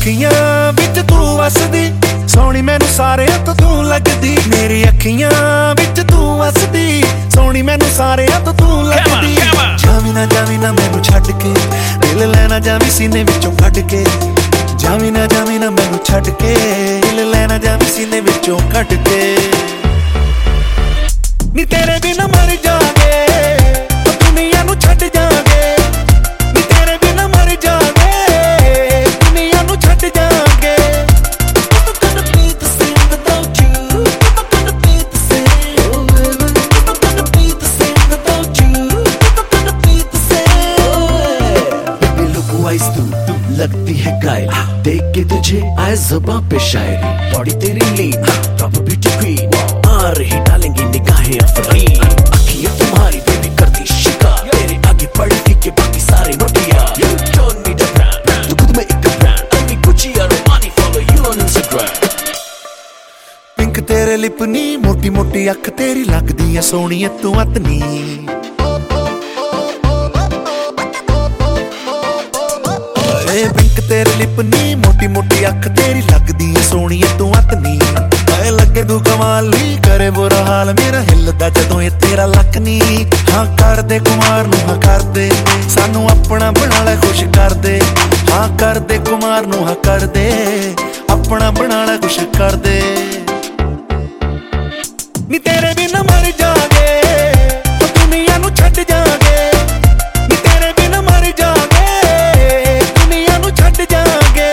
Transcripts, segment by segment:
अखियां विच तू वसदी सोहनी मैनू सारियां तो तू लगदी। मेरी अखियां विच तू वसदी सोहनी मैनू सारियां तो तू लगदी। जावी ना मैनू छड्ड के दिल लेना जावी सीने विचों कढ के। जावी ना मैनू छड्ड के दिल लेना जावी सीने विचों कढ के। नी तेरे बिना मर जागे दुनिया नू छड्ड जागे। नी तेरे बिना मर जागे दुनिया नू छड्ड जागे। लगती है कायल देख के तुझे आए ज़ुबां पे शायरी। बॉडी तेरी लीन प्रॉपर ब्यूटी क्वीन आ रही डालेंगी निगाहें अफरीन। अखियां तुम्हारी बेबी करती शिकार तेरे आगे पड़ती के बाकी सारे नोटिया। You don't need a brand तू खुद में एक ब्रांड अन्नी Gucci Armani follow you on Instagram। Pink तेरे लिपनी मोटी मोटी अख तेरी लगदी है सोहनी तू अतनी। पिंक तेरे लिपनी मोटी मोटी अख तेरी लगदी है सोहनी तू अतनी। ऐ लगे तू कमाली करे बुरा हाल मेरा हिलदा जदों ये तेरा लक नी। हाँ कर दे कुमार नू हाँ कर दे सानू अपना बना ले खुश कर दे। हाँ कर दे कुमार नू हाँ कर दे अपना बना ले खुश कर दे। नी तेरे बिना मर जागे दुनिया नू छड्ड जागे। नी तेरे बिना मर जागे दुनिया नू छड्ड जागे।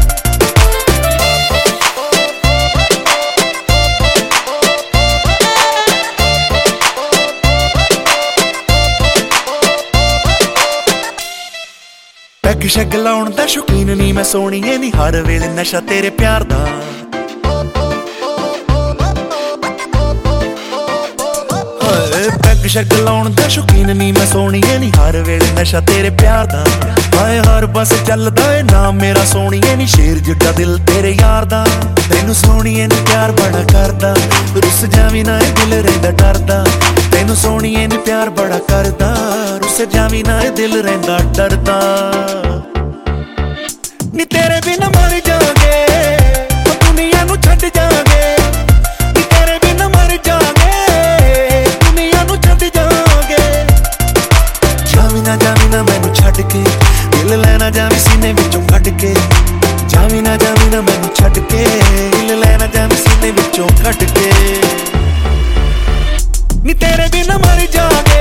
पैग शैग लाउण दा शौकीन नी मैं सोहणीए नी हर वेले नशा तेरे प्यार दा। पैग शैग लाउण दा शौकीन नी मैं सोहणीए नी हर वेले नशा तेरे प्यार दा। हाय हर बस चलदा ए नाम मेरा सोहणीए नी शेर जिड्डा दिल तेरे यार दा। तैनू सोहणीए नी प्यार बड़ा करदा रुस जावी ना ए दिल रहिंदा डरदा। तैनू सोहणीए नी प्यार बड़ा करदा रुस जावी ना ए दिल रहिंदा डरदा। नी तेरे बिना मर जागे दुनिया नू छड्ड जागे। नी तेरे बिना मर जागे दुनिया नू छड्ड जागे। जावी ना मैनू छड्ड के दिल लेना जावी सीने विचों कढ के। जावी ना मैनू छड्ड के दिल लेना जावी सीने विचों कढ के। नी तेरे बिना मर जागे।